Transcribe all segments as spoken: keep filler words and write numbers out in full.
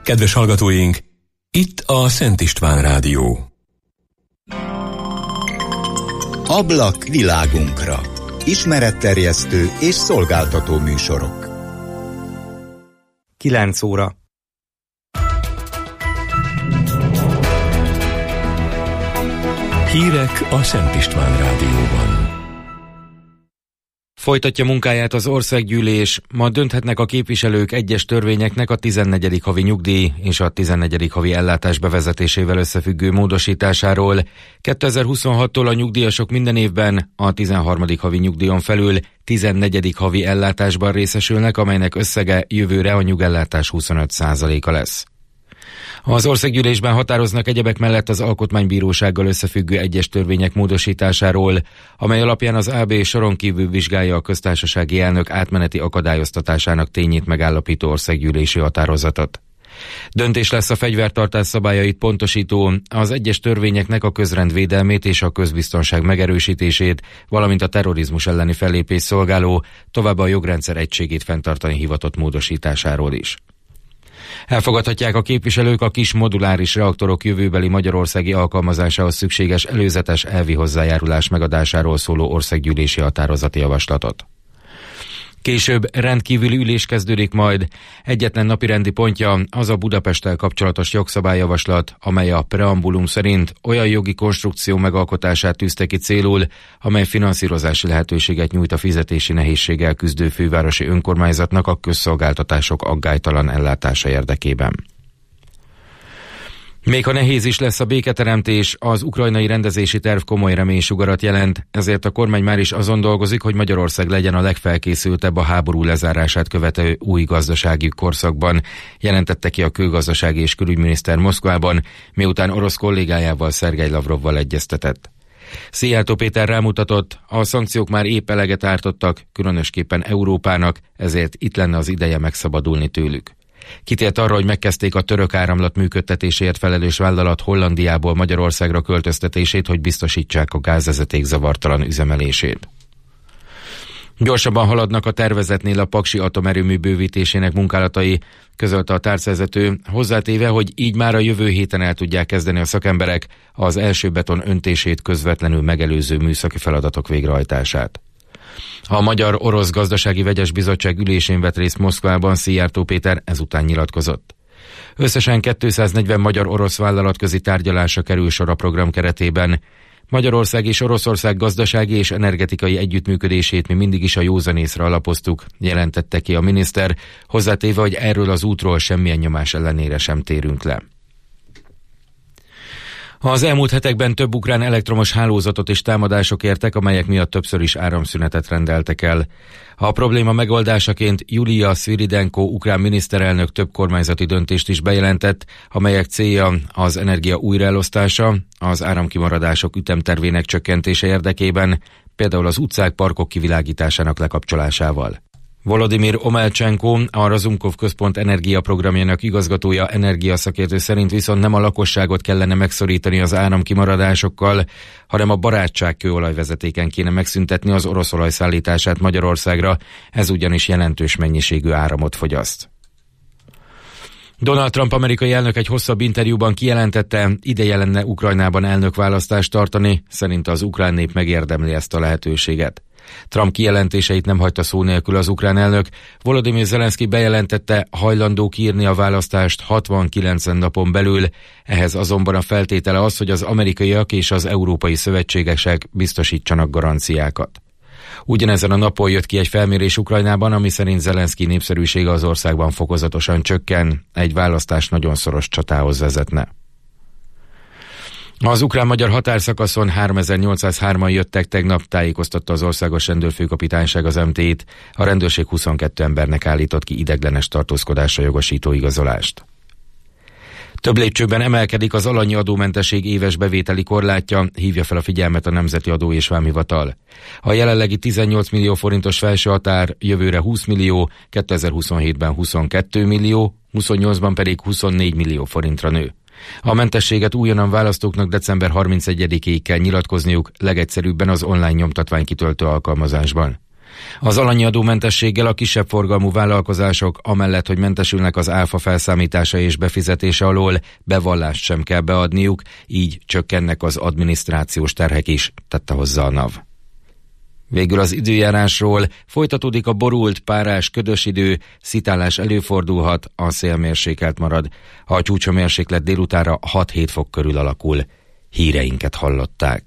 Kedves hallgatóink, itt a Szent István Rádió. Ablak világunkra. Ismeretterjesztő és szolgáltató műsorok. kilenc óra. Hírek a Szent István Rádióban. Folytatja munkáját az országgyűlés, ma dönthetnek a képviselők egyes törvényeknek a tizennegyedik havi nyugdíj és a tizennegyedik havi ellátás bevezetésével összefüggő módosításáról. kétezer-huszonhattól a nyugdíjasok minden évben a tizenharmadik havi nyugdíjon felül tizennegyedik havi ellátásban részesülnek, amelynek összege jövőre a nyugellátás huszonöt százaléka lesz. Az országgyűlésben határoznak egyebek mellett az alkotmánybírósággal összefüggő egyes törvények módosításáról, amely alapján az á bé soron kívül vizsgálja a köztársasági elnök átmeneti akadályoztatásának tényét megállapító országgyűlési határozatot. Döntés lesz a fegyvertartás szabályait pontosító, az egyes törvényeknek a közrendvédelmét és a közbiztonság megerősítését, valamint a terrorizmus elleni fellépés szolgáló, továbbá a jogrendszer egységét fenntartani hivatott módosításáról is. Elfogadhatják a képviselők a kis moduláris reaktorok jövőbeli magyarországi alkalmazásához szükséges előzetes elvi hozzájárulás megadásáról szóló országgyűlési határozati javaslatot. Később rendkívüli ülés kezdődik majd. Egyetlen napirendi pontja az a Budapesttel kapcsolatos jogszabályjavaslat, amely a preambulum szerint olyan jogi konstrukció megalkotását tűzte ki célul, amely finanszírozási lehetőséget nyújt a fizetési nehézséggel küzdő fővárosi önkormányzatnak a közszolgáltatások aggálytalan ellátása érdekében. Még ha nehéz is lesz a béketeremtés, az ukrajnai rendezési terv komoly reménysugarat jelent, ezért a kormány már is azon dolgozik, hogy Magyarország legyen a legfelkészültebb a háború lezárását követő új gazdasági korszakban, jelentette ki a külgazdasági és külügyminiszter Moszkvában, miután orosz kollégájával, Szergej Lavrovval egyeztetett. Szijjártó Péter rámutatott, a szankciók már épp eleget ártottak, különösképpen Európának, ezért itt lenne az ideje megszabadulni tőlük. Kitért arra, hogy megkezdték a török áramlat működtetéséért felelős vállalat Hollandiából Magyarországra költöztetését, hogy biztosítsák a gázvezeték zavartalan üzemelését. Gyorsabban haladnak a tervezetnél a paksi atomerőmű bővítésének munkálatai, közölte a tárcavezető, hozzátéve, hogy így már a jövő héten el tudják kezdeni a szakemberek az első beton öntését közvetlenül megelőző műszaki feladatok végrehajtását. A Magyar-Orosz Gazdasági Vegyes Bizottság ülésén vett részt Moszkvában Szijjártó Péter ezután nyilatkozott. Összesen kétszáznegyven magyar-orosz vállalatközi tárgyalásra kerül sor a program keretében. Magyarország és Oroszország gazdasági és energetikai együttműködését mi mindig is a józanészre alapoztuk, jelentette ki a miniszter, hozzátéve, hogy erről az útról semmilyen nyomás ellenére sem térünk le. Az elmúlt hetekben több ukrán elektromos hálózatot és támadások értek, amelyek miatt többször is áramszünetet rendeltek el. A probléma megoldásaként Julia Sviridenko ukrán miniszterelnök több kormányzati döntést is bejelentett, amelyek célja az energia újraelosztása, az áramkimaradások ütemtervének csökkentése érdekében, például az utcák, parkok kivilágításának lekapcsolásával. Volodymyr Omelcsenko, a Razumkov központ energiaprogramjának igazgatója, energiaszakértő szerint viszont nem a lakosságot kellene megszorítani az áramkimaradásokkal, hanem a barátság kőolajvezetéken kéne megszüntetni az orosz olaj szállítását Magyarországra, ez ugyanis jelentős mennyiségű áramot fogyaszt. Donald Trump amerikai elnök egy hosszabb interjúban kijelentette, ideje lenne Ukrajnában elnökválasztást tartani, szerinte az ukrán nép megérdemli ezt a lehetőséget. Trump kijelentéseit nem hagyta szó nélkül az ukrán elnök. Volodymyr Zelenszky bejelentette, hajlandó kiírni a választást hatvan-kilencven napon belül, ehhez azonban a feltétele az, hogy az amerikaiak és az európai szövetségesek biztosítsanak garanciákat. Ugyanezen a napon jött ki egy felmérés Ukrajnában, ami szerint Zelenszky népszerűsége az országban fokozatosan csökken, egy választás nagyon szoros csatához vezetne. Az ukrán-magyar határszakaszon háromezer-nyolcszázhárman jöttek tegnap, tájékoztatta az Országos Rendőrfőkapitányság az em té it. A rendőrség huszonkettő embernek állított ki ideiglenes tartózkodásra jogosító igazolást. Több lépcsőben emelkedik az alanyi adómentesség éves bevételi korlátja, hívja fel a figyelmet a Nemzeti Adó és Vámhivatal. A jelenlegi tizennyolc millió forintos felső határ jövőre húsz millió, kétezer-huszonhétben huszonkettő millió, huszonnyolcban pedig huszonnégy millió forintra nő. A mentességet újonnan választóknak december harmincegyedikéig kell nyilatkozniuk, legegyszerűbben az online nyomtatvány kitöltő alkalmazásban. Az alanyi adómentességgel a kisebb forgalmú vállalkozások amellett, hogy mentesülnek az áfa felszámítása és befizetése alól, bevallást sem kell beadniuk, így csökkennek az adminisztrációs terhek is, tette hozzá a NAV. Végül az időjárásról: folytatódik a borult, párás, ködös idő, szitálás előfordulhat, a szél mérsékelt marad. A csúcshőmérséklet délutánra hat-hét fok körül alakul. Híreinket hallották.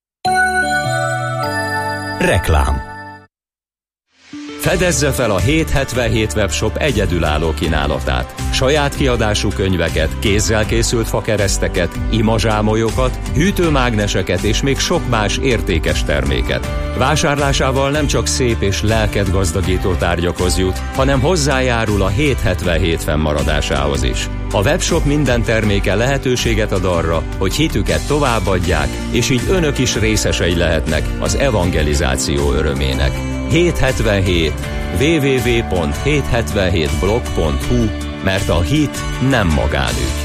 Reklám. Fedezze fel a hétszázhetvenhét webshop egyedülálló kínálatát. Saját kiadású könyveket, kézzel készült fakereszteket, imazsámolyokat, hűtőmágneseket és még sok más értékes terméket. Vásárlásával nem csak szép és lelket gazdagító tárgyakhoz jut, hanem hozzájárul a hétszázhetvenhét fennmaradásához is. A webshop minden terméke lehetőséget ad arra, hogy hitüket továbbadják, és így önök is részesei lehetnek az evangelizáció örömének. hétszázhetvenhét double-u double-u double-u pont hétszázhetvenhét blog pont hu, mert a hit nem magánügy.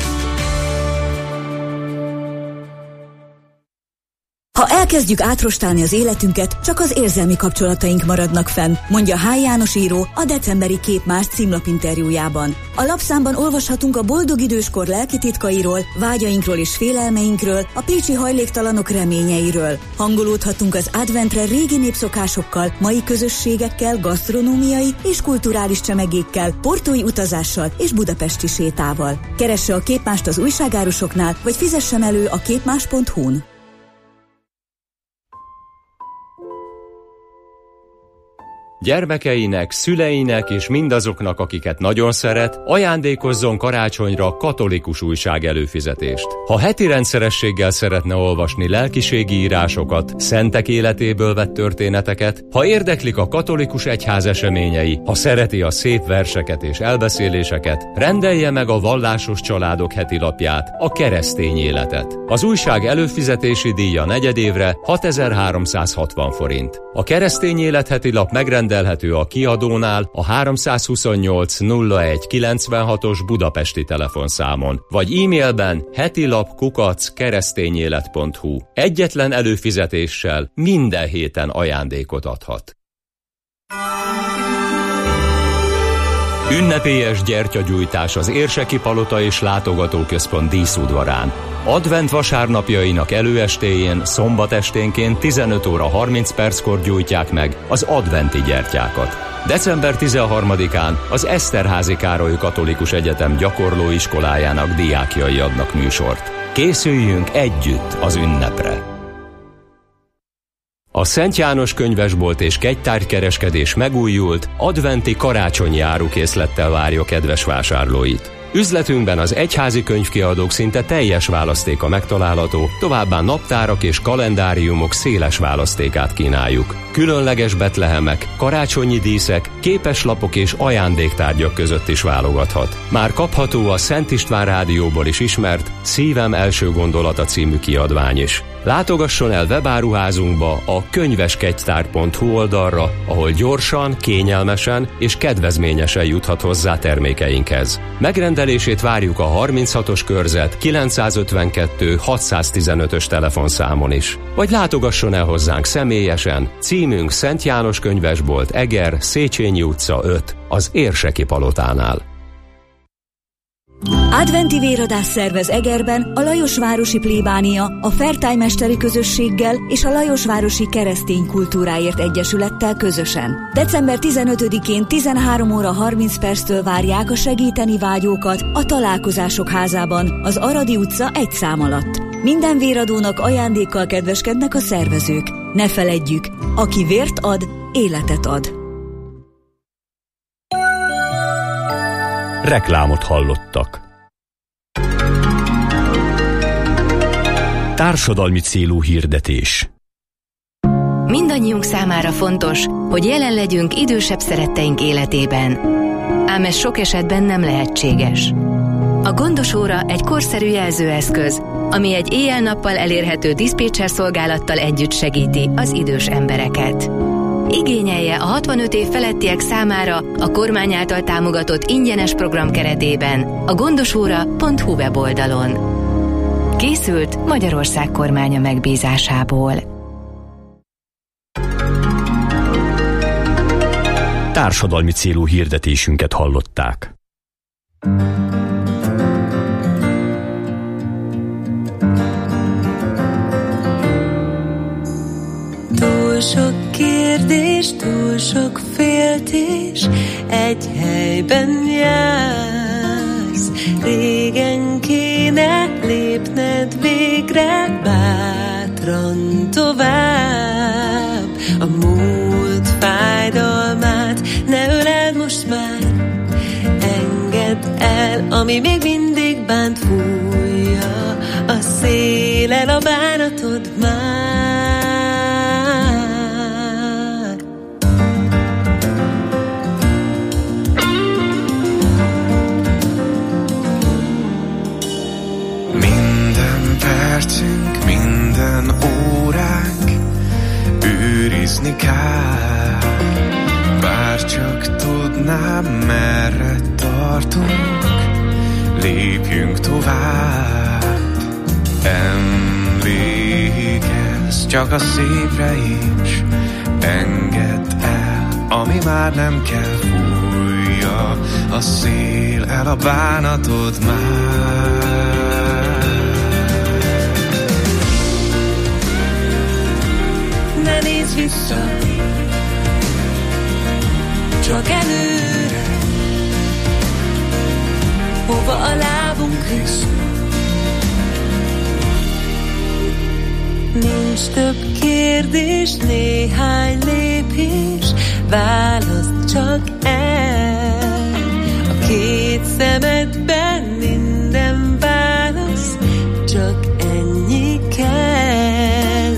Ha elkezdjük átrostálni az életünket, csak az érzelmi kapcsolataink maradnak fenn, mondja H. János író a decemberi Képmás címlapinterjújában. A lapszámban olvashatunk a boldog időskor lelki titkairól, vágyainkról és félelmeinkről, a pécsi hajléktalanok reményeiről. Hangolódhatunk az adventre régi népszokásokkal, mai közösségekkel, gasztronómiai és kulturális csemegékkel, portói utazással és budapesti sétával. Keresse a Képmást az újságárusoknál, vagy fizessen elő a képmás pont hu-n. Gyermekeinek, szüleinek és mindazoknak, akiket nagyon szeret, ajándékozzon karácsonyra katolikus újság előfizetést. Ha heti rendszerességgel szeretne olvasni lelkiségi írásokat, szentek életéből vett történeteket, ha érdeklik a katolikus egyház eseményei, ha szereti a szép verseket és elbeszéléseket, rendelje meg a Vallásos Családok heti lapját, a Keresztény Életet. Az újság előfizetési díja negyedévre hatezer-háromszázhatvan forint. A Keresztény Élet heti lap megrendelhető a kiadónál a háromszázhuszonnyolc nulla egy kilencvenhatos budapesti telefonszámon, vagy e-mailben hetilap kukac keresztényélet pont hu. Egyetlen előfizetéssel minden héten ajándékot adhat. Ünnepélyes gyertyagyújtás az Érseki Palota és Látogatóközpont díszudvarán. Advent vasárnapjainak előestéjén, szombat esténként tizenöt óra harminc perckor gyújtják meg az adventi gyertyákat. december tizenharmadikán az Eszterházy Károly Katolikus Egyetem gyakorlóiskolájának diákjai adnak műsort. Készüljünk együtt az ünnepre! A Szent János könyvesbolt és kegytárgykereskedés megújult, adventi karácsonyi árukészlettel várja kedves vásárlóit. Üzletünkben az egyházi könyvkiadók szinte teljes választéka megtalálható, továbbá naptárak és kalendáriumok széles választékát kínáljuk. Különleges betlehemek, karácsonyi díszek, képeslapok és ajándéktárgyak között is válogathat. Már kapható a Szent István Rádióból is ismert Szívem első gondolata című kiadvány is. Látogasson el webáruházunkba, a könyveskegytár pont hu oldalra, ahol gyorsan, kényelmesen és kedvezményesen juthat hozzá termékeinkhez. Megrendelését várjuk a harminchatos körzet kilencszázötvenkettő hatszáztizenötös telefonszámon is. Vagy látogasson el hozzánk személyesen, címünk Szent János könyvesbolt, Eger, Széchenyi utca öt, az Érseki Palotánál. Adventi véradás szervez Egerben a Lajosvárosi Plébánia, a Fertály Mesteri Közösséggel és a Lajosvárosi Keresztény Kultúráért Egyesülettel közösen. december tizenötödikén tizenhárom óra harminc perctől várják a segíteni vágyókat a Találkozások házában, az Aradi utca egy szám alatt. Minden véradónak ajándékkal kedveskednek a szervezők. Ne feledjük, aki vért ad, életet ad. Reklámot hallottak. Társadalmi célú hirdetés. Mindannyiunk számára fontos, hogy jelen legyünk idősebb szeretteink életében. Ám ez sok esetben nem lehetséges. A Gondos Óra egy korszerű jelzőeszköz, ami egy éjjel-nappal elérhető diszpécser szolgálattal együtt segíti az idős embereket. Igényelje a hatvanöt év felettiek számára a kormány által támogatott ingyenes program keretében a gondosóra pont hu weboldalon. Készült Magyarország kormánya megbízásából. Társadalmi célú hirdetésünket hallották. Túl sok kérdés, túl sok féltés, egy helyben jársz. Régen kéne lépned végre, bátran tovább. A múlt fájdalmát ne öleld most már, engedd el, ami még mindig bánt, fújja a széllel a bánatod már. Minden percünk, minden óránk őrizni kell. Bár csak tudnám, merre tartunk, lépjünk tovább. Emlékezz csak a szépre is, engedd el, ami már nem kell, fújja a szél el a bánatod már. Ne nézz vissza, csak előre, hova a lábunk visz. Nincs több kérdés, néhány lépés, válaszd csak el. A két szemedben minden válasz, csak ennyi kell.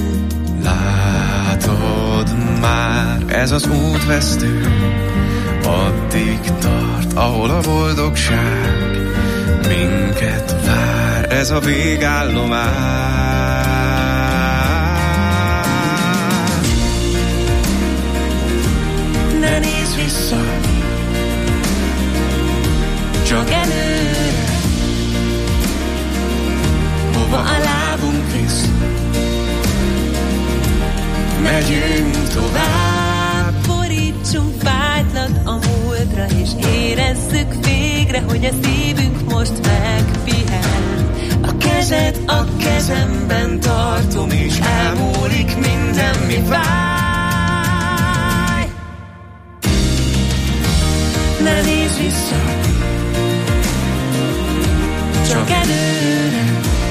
Látod már, ez az út vesztő, addig tart, ahol a boldogság minket vár, ez a végállomás. Ne nézz vissza, csak előre, hova a lábunk visz. Megyünk tovább, borítsunk vágylat a múltra, és érezzük végre, hogy a szívünk most megpihen. A kezed a kezemben tartom, és elmúlik minden, mi fáj. Ne nézz vissza, csak előre,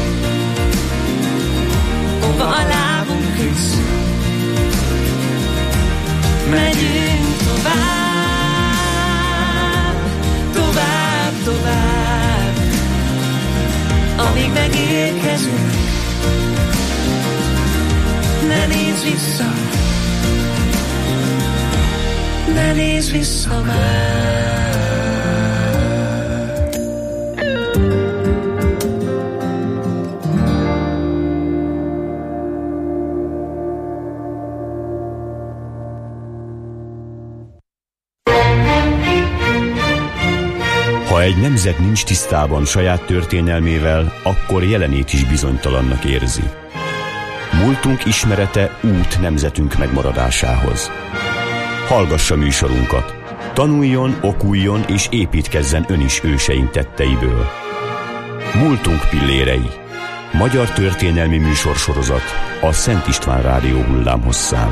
hova a lábunk visz. Megyünk tovább, tovább, tovább, amíg megérkezünk. Ne nézz vissza, ne nézz vissza már. Ha egy nemzet nincs tisztában saját történelmével, akkor jelenét is bizonytalannak érzi. Múltunk ismerete út nemzetünk megmaradásához. Hallgassa műsorunkat. Tanuljon, okuljon és építkezzen ön is őseink tetteiből. Múltunk pillérei. Magyar történelmi műsorsorozat a Szent István Rádió hullámhosszán.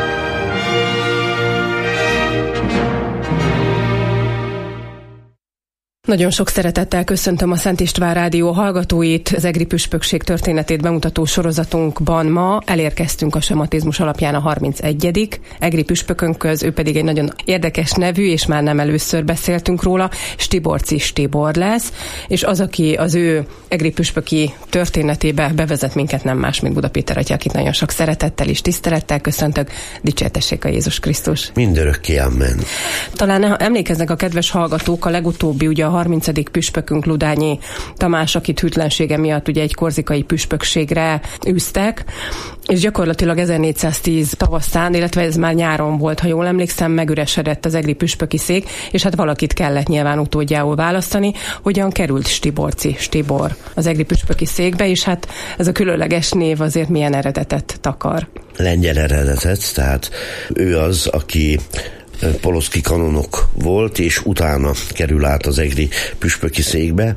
Nagyon sok szeretettel köszöntöm a Szent István Rádió hallgatóit. Az egri püspökség történetét bemutató sorozatunkban ma elérkeztünk a sematizmus alapján a harmincegyedik egri püspökönkhöz, ő pedig egy nagyon érdekes nevű, és már nem először beszéltünk róla, Stiborczis Tibor lesz, és az, aki az ő egri püspöki történetébe bevezet minket, nem más, mint Buda Péter atya, akit nagyon sok szeretettel és tisztelettel köszöntök. Dicsértessék a Jézus Krisztus. Mindörökké, amen. Talán emlékeznek a kedves hallgatók, a legutóbbi ugye a harmincadik püspökünk Ludányi Tamás, akit hűtlensége miatt ugye egy korzikai püspökségre űztek, és gyakorlatilag ezernégyszáztíz tavaszán, illetve ez már nyáron volt, ha jól emlékszem, megüresedett az egri püspöki szék, és hát valakit kellett nyilván utódjául választani. Hogyan került Stiborczis Tibor az egri püspöki székbe, és hát ez a különleges név azért milyen eredetet takar? Lengyel eredetet, tehát ő az, aki poloszki kanonok volt, és utána kerül át az egri püspöki székbe.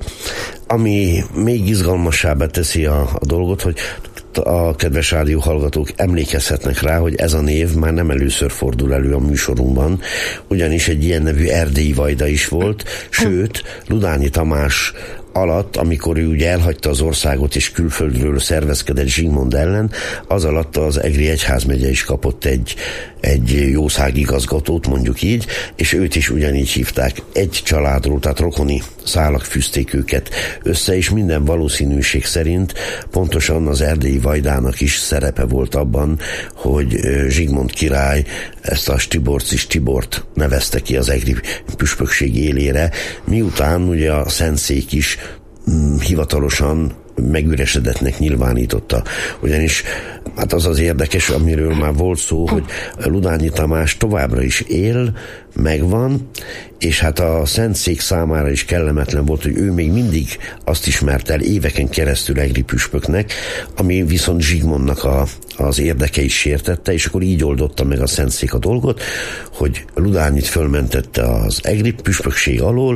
Ami még izgalmasabbá teszi a, a dolgot, hogy a kedves rádióhallgatók emlékezhetnek rá, hogy ez a név már nem először fordul elő a műsorunkban, ugyanis egy ilyen nevű erdélyi vajda is volt, sőt, Ludányi Tamás alatt, amikor ő ugye elhagyta az országot és külföldről szervezkedett Zsigmond ellen, az alatt az egri egyházmegye is kapott egy, egy jószágigazgatót, mondjuk így, és őt is ugyanígy hívták. Egy családról, tehát rokoni szálak fűzték őket össze, és minden valószínűség szerint pontosan az erdélyi vajdának is szerepe volt abban, hogy Zsigmond király ezt a Stiborcis Tibort nevezte ki az egri püspökség élére, miután ugye a Szentszék is mm, hivatalosan megüresedetnek nyilvánította. Ugyanis hát az az érdekes, amiről már volt szó, hogy Ludányi Tamás továbbra is él, megvan, és hát a Szentszék számára is kellemetlen volt, hogy ő még mindig azt ismert el éveken keresztül egri püspöknek, ami viszont Zsigmondnak a, az érdeke is sértette, és akkor így oldotta meg a Szentszék a dolgot, hogy Ludányit fölmentette az egri püspökség alól,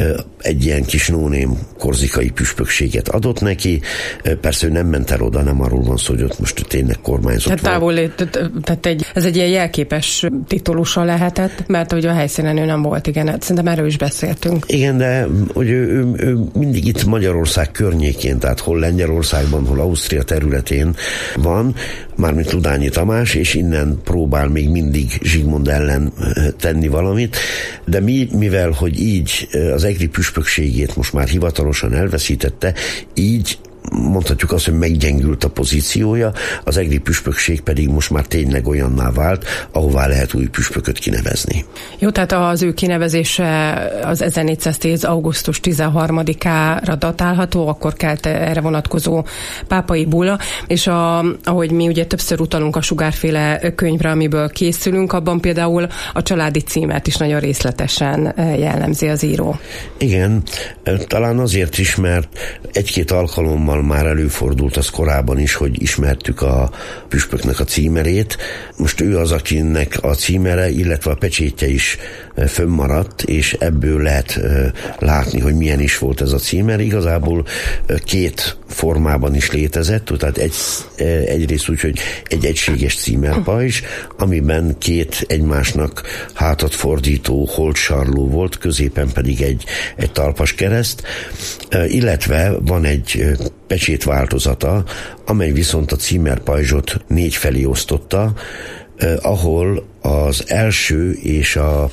egy ilyen kis nóném korzikai püspökséget adott neki, persze ő nem ment el oda, nem arról van szó, hogy ott most tényleg kormányzott tehát távol, tehát egy, ez egy ilyen jelképes titulusa lehetett, mert hogy a helyszínen ő nem volt, igen, szerintem erről is beszéltünk. Igen, de hogy ő, ő, ő mindig itt Magyarország környékén, tehát hol Lengyelországban, hol Ausztria területén van, mármint Ludányi Tamás, és innen próbál még mindig Zsigmond ellen tenni valamit, de mi, mivel, hogy így az egri püspökségét most már hivatalosan elveszítette, így mondhatjuk azt, hogy meggyengült a pozíciója, az egri püspökség pedig most már tényleg olyanná vált, ahová lehet új püspököt kinevezni. Jó, tehát az ő kinevezése az ezernégyszáztíz. augusztus tizenharmadikára datálható, akkor kelt erre vonatkozó pápai bulla, és a, ahogy mi ugye többször utalunk a Sugárféle könyvre, amiből készülünk, abban például a családi címet is nagyon részletesen jellemzi az író. Igen, talán azért is, mert egy-két alkalommal már előfordult az korábban is, hogy ismertük a püspöknek a címerét. Most ő az, akinek a címere, illetve a pecsétje is fönnmaradt, és ebből lehet látni, hogy milyen is volt ez a címer. Igazából két formában is létezett, tehát egy, egyrészt úgy, hogy egy egységes címerpajzs, amiben két egymásnak hátat fordító holtsarló volt, középen pedig egy, egy talpas kereszt, illetve van egy pecsét változata, amely viszont a címerpajzsot négy felé osztotta, eh, ahol az első és a,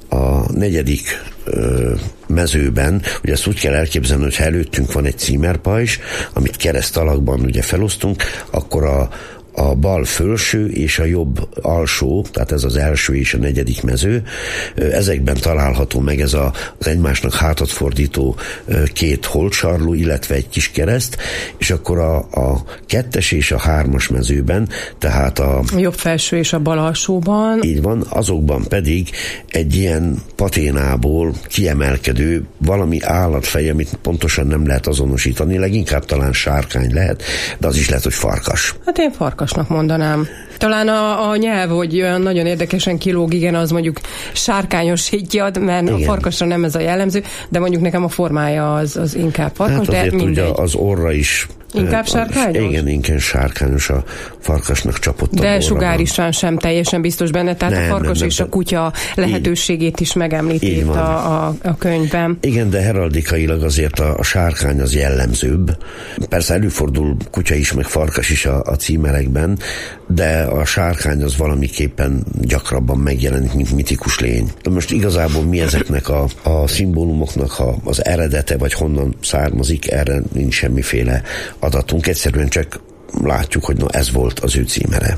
a negyedik eh, mezőben, ugye ezt úgy kell elképzelni, hogy ha előttünk van egy címerpajzs, amit kereszt alakban ugye felosztunk, akkor a a bal felső és a jobb alsó, tehát ez az első és a negyedik mező, ezekben található meg ez a, az egymásnak hátat fordító két holtsarló, illetve egy kis kereszt, és akkor a, a kettes és a hármas mezőben, tehát a, a jobb felső és a bal alsóban. Így van, azokban pedig egy ilyen paténából kiemelkedő valami állatfej, amit pontosan nem lehet azonosítani, leginkább talán sárkány lehet, de az is lehet, hogy farkas. Hát én farkasnak mondanám. Talán a, a nyelv, hogy olyan nagyon érdekesen kilóg, igen, az mondjuk sárkányosítja, mert igen. A farkasra nem ez a jellemző, de mondjuk nekem a formája az, az inkább farkas, hát de mindegy. Ugye az orra is inkább sárkányos? Igen, igen, sárkányos, a farkasnak csapott. De Sugár István sem teljesen biztos benne, tehát nem, a farkas nem, nem, és a kutya lehetőségét így, is megemlíti itt a, a, a könyvben. Igen, de heraldikailag azért a, a sárkány az jellemzőbb. Persze előfordul kutya is, meg farkas is a, a címerekben, de a sárkány az valamiképpen gyakrabban megjelenik, mint mitikus lény. De most igazából mi ezeknek a, a szimbólumoknak a, az eredete, vagy honnan származik, erre nincs semmiféle adatunk, egyszerűen csak látjuk, hogy na ez volt az ő címere.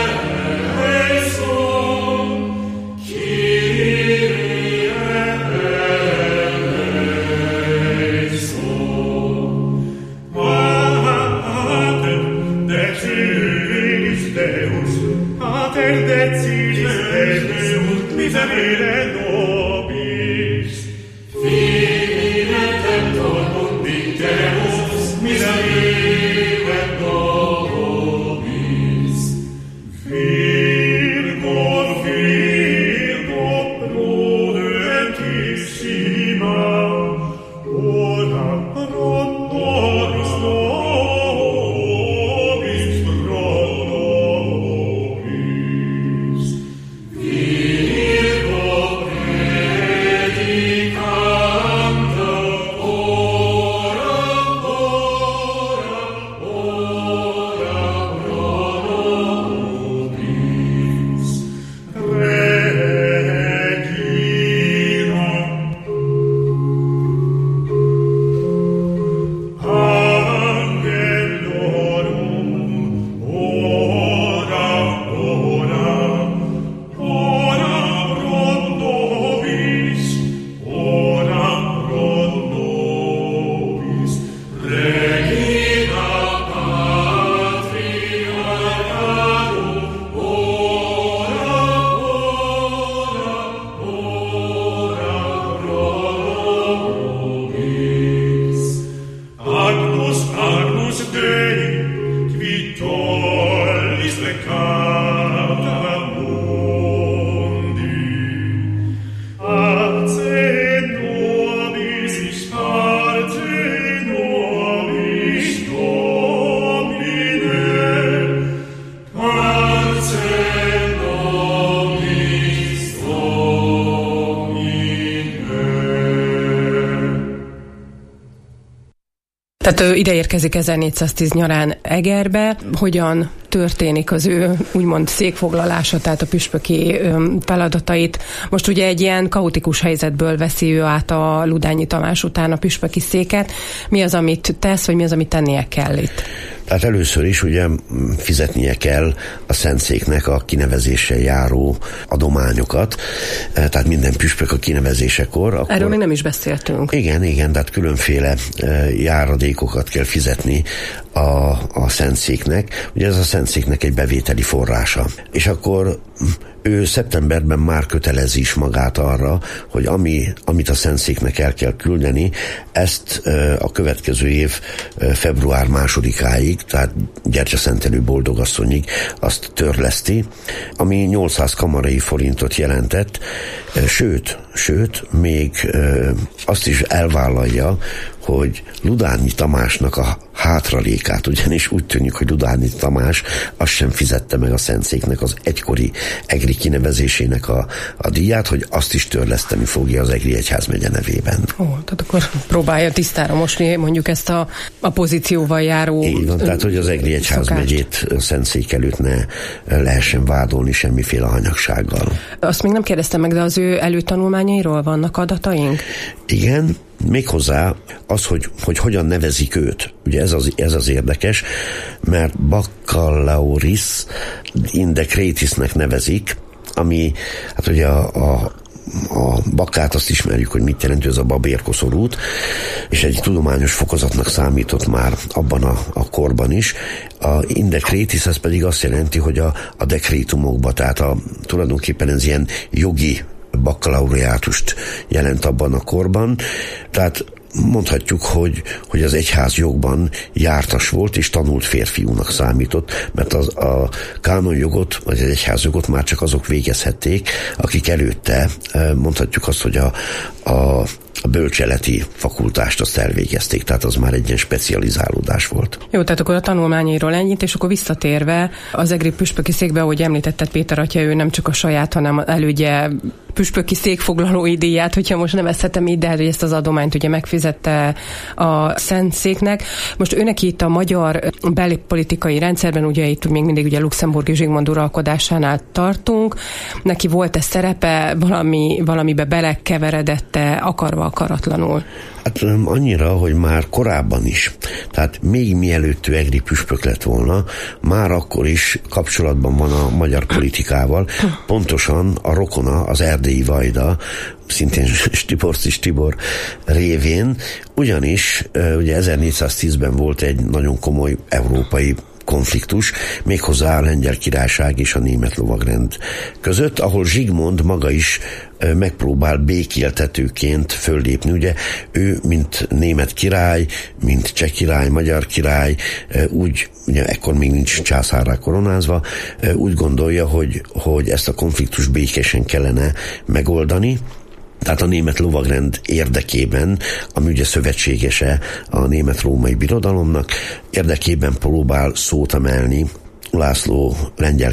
Kyrie eleison, Tehát ide érkezik ezernégyszáztíz nyarán Egerbe. Hogyan történik az ő úgymond székfoglalása, tehát a püspöki feladatait? Most ugye egy ilyen kaotikus helyzetből veszi ő át a Ludányi Tamás után a püspöki széket. Mi az, amit tesz, vagy mi az, amit tennie kell itt? Tehát először is ugye fizetnie kell a szentszéknek a kinevezéssel járó adományokat, tehát minden püspök a kinevezésekor. Akkor... Erről még nem is beszéltünk. Igen, igen, tehát különféle járadékokat kell fizetni a, a szentszéknek. Ugye ez a szentszéknek egy bevételi forrása. És akkor ő szeptemberben már kötelezi is magát arra, hogy ami, amit a szentszéknek el kell küldeni, ezt a következő év február másodikáig, tehát Gyertyaszentelő boldogasszonyig azt törleszti, ami nyolcszáz kamarai forintot jelentett, sőt, sőt, még azt is elvállalja, hogy Ludányi Tamásnak a hátralékát, ugyanis úgy tűnik, hogy Ludányi Tamás azt sem fizette meg a szentszéknek az egykori egri kinevezésének a, a díját, hogy azt is törleszteni fogja az Egri Egyházmegye nevében. Ó, tehát akkor próbálja tisztára mosni mondjuk ezt a, a pozícióval járó... Így van, tehát hogy az Egri Egyházmegyét szentszék előtt ne lehessen vádolni semmiféle hanyagsággal. Azt még nem kérdeztem meg, de az ő előtanulmányairól vannak adataink? Igen, méghozzá az, hogy, hogy hogyan nevezik őt. Ugye ez az, ez az érdekes, mert baccalauris in decretisnek nevezik, ami, hát ugye a, a a bakkát azt ismerjük, hogy mit jelent, ez a babérkoszorút, és egy tudományos fokozatnak számított már abban a, a korban is. A indekrétis, ez pedig azt jelenti, hogy a, a dekrétumokba, tehát a, tulajdonképpen ez ilyen jogi bakkalaureátust jelent abban a korban, tehát mondhatjuk, hogy, hogy az egyház jogban jártas volt, és tanult férfiúnak számított, mert az, a kánonjogot, vagy az egyházjogot már csak azok végezhették, akik előtte, mondhatjuk azt, hogy a, a a bölcseleti fakultást azt elvégezték, tehát az már egy ilyen specializálódás volt. Jó, tehát akkor a tanulmányairól ennyit, és akkor visszatérve az egri püspöki székbe, ahogy említetted, Péter atya, ő nem csak a saját, hanem elődje püspöki székfoglalói díját, hogyha most nevezhetem így, de hát, hogy ezt az adományt ugye megfizette a Szentszéknek. Most őnek itt a magyar belpolitikai rendszerben, ugye itt még mindig ugye Luxemburgi Zsigmond uralkodásánál tartunk, neki volt-e szerepe, valami, valamibe belekeveredette, akarva akaratlanul? Hát annyira, hogy már korábban is, tehát még mielőtt ő egri püspök lett volna, már akkor is kapcsolatban van a magyar politikával, pontosan a rokona, az erdélyi vajda, szintén Stiborczis Tibor révén, ugyanis ugye ezernégyszáztízben volt egy nagyon komoly európai konfliktus, méghozzá a Lengyel Királyság és a német lovagrend között, ahol Zsigmond maga is megpróbál békéltetőként föllépni. Ugye ő, mint német király, mint cseh király, magyar király, úgy, ugye ekkor még nincs császárrá koronázva, úgy gondolja, hogy, hogy ezt a konfliktust békésen kellene megoldani. Tehát a német lovagrend érdekében, ami ugye szövetségese a német-római birodalomnak, érdekében próbál szót emelni László lengyel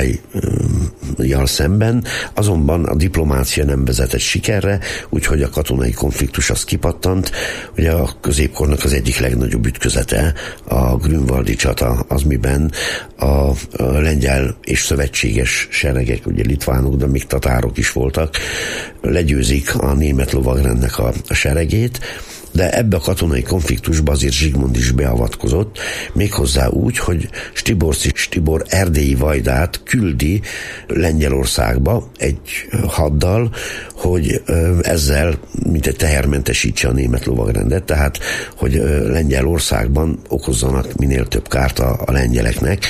királlyal szemben, azonban a diplomácia nem vezetett sikerre, úgyhogy a katonai konfliktus az kipattant. Ugye a középkornak az egyik legnagyobb ütközete a grünwaldi csata, az miben a, a lengyel és szövetséges seregek, ugye litvánok, de még tatárok is voltak, legyőzik a német lovagrendnek a, a seregét, de ebbe a katonai konfliktusba azért Zsigmond is beavatkozott, méghozzá úgy, hogy Stiborczis Tibor erdélyi vajdát küldi Lengyelországba egy haddal, hogy ezzel mint egy tehermentesítse a német lovagrendet, tehát hogy Lengyelországban okozzanak minél több kárt a, a lengyeleknek,